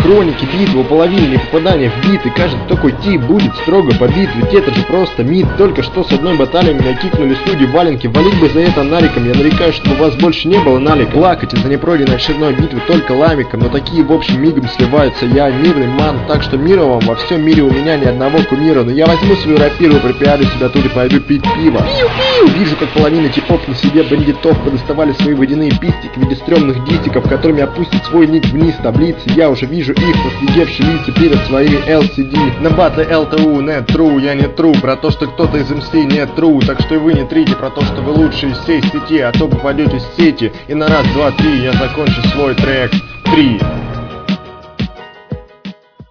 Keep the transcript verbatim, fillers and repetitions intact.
хроники, битвы, половинные попадания в биты. Каждый такой тип будет строго побит, ведь это же просто мид. Только что с одной баталией меня кикнули судьи в валенке. Валить бы за это нариком, я нарекаю, чтобы у вас больше не было налик. Плакать из-за непройденной очередной битвы только ламиком, но такие в общем мигом сливаются. Я мирный ман, так что мира вам, во всем мире у меня ни одного кумира. Но я возьму свою рапиру, припиарю себя тут и пойду пить пиво. Пиу-пиу! Вижу, как половина типов на себе бандитов подоставали свои водяные пистики в виде стрёмных дистиков, которыми опустит свой ник вниз таблицы. Я уже вижу их, проследевшие лица перед своими эл си ди. На батле эл ти у нет true, я не true, про то, что кто-то из эм си не true. Так что и вы не трите про то, что вы лучшие из всей сети, а то попадете в сети. И на раз, два, три я закончу свой трек. Три.